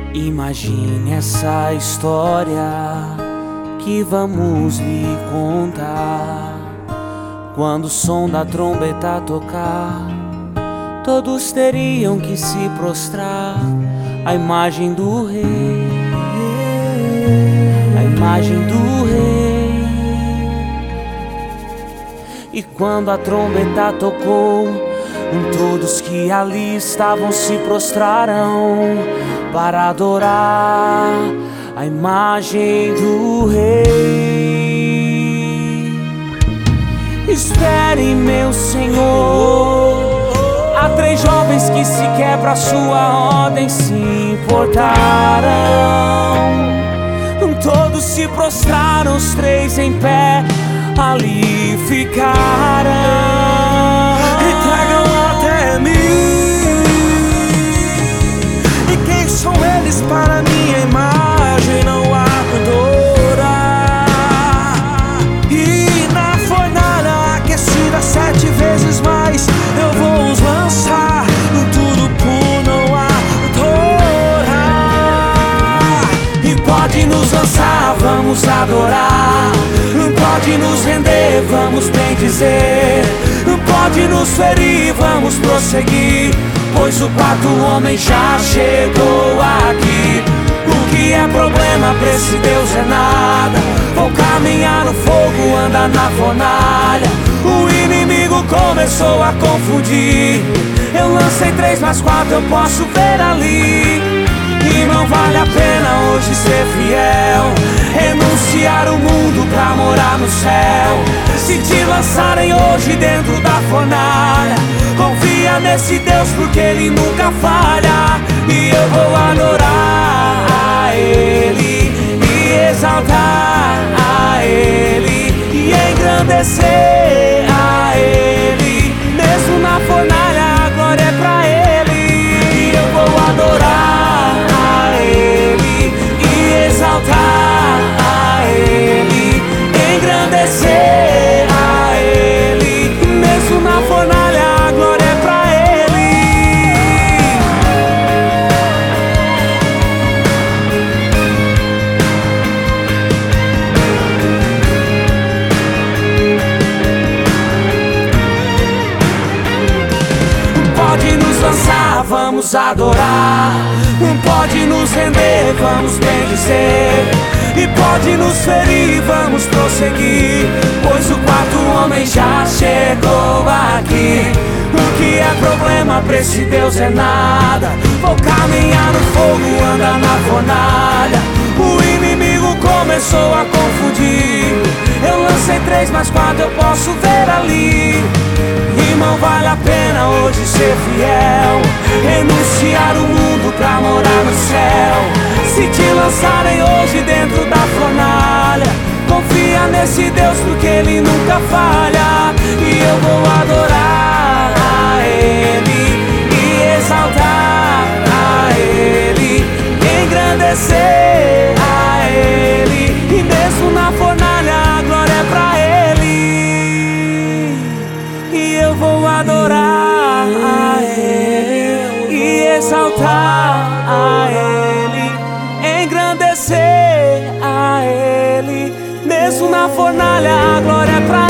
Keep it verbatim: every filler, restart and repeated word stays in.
Imagine essa história que vamos lhe contar. Quando o som da trombeta tocar, todos teriam que se prostrar à imagem do rei, a imagem do rei. E quando a trombeta tocou, todos que ali estavam se prostraram para adorar a imagem do rei. Espere, meu Senhor. Há três jovens que sequer pra sua ordem se importaram. Todos se prostraram, os três em pé ali ficaram. E tragam até mim. E quem são eles para minha imagem não adorar? E na fornalha aquecida sete vezes mais eu vou os lançar, tudo por não adorar. E pode nos lançar, vamos adorar. Pode nos render, vamos bem dizer. Pode nos ferir, vamos prosseguir, pois o quarto homem já chegou aqui. O que é problema pra esse Deus é nada. Vou caminhar no fogo, andar na fornalha. O inimigo começou a confundir. Eu lancei três, mas quatro eu posso ver ali. E não vale a pena hoje ser fiel, renunciar o mundo pra morar no céu. Se te lançarem hoje dentro da fornalha, confia nesse Deus porque Ele nunca falha. E eu vou adorar a Ele e exaltar a Ele e engrandecer a Ele. Mesmo na fornalha a glória é pra Ele. E eu vou adorar exaltar a Ele, engrandecer a Ele. Mesmo na fornalha a glória é pra Ele. Pode nos lançar, vamos adorar. Pode nos render, vamos bem dizer. E pode nos ferir, vamos prosseguir, pois o quarto homem já chegou aqui. O que é problema pra esse Deus é nada. Vou caminhar no fogo, andar na fornalha. O inimigo começou a confundir. Eu lancei três, mas quatro eu posso ver ali. Irmão, vale a pena hoje ser fiel, renunciar o mundo pra morar no céu. Se te lançarem hoje dentro da fornalha, confia nesse Deus porque Ele nunca falha. E eu vou adorar a Ele e exaltar a Ele, engrandecer a Ele. E mesmo na fornalha a glória é pra Ele. E eu vou adorar a Ele e exaltar a Ele, engrandecer a Ele. Mesmo na fornalha a glória é pra